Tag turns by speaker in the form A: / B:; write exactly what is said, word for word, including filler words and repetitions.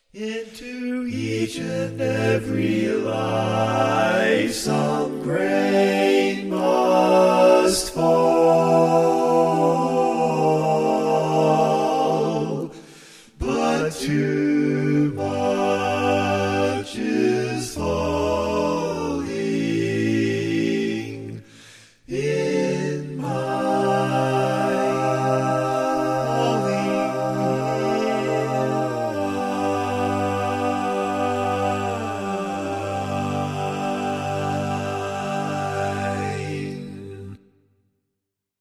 A: Into each and every life some grain must fall.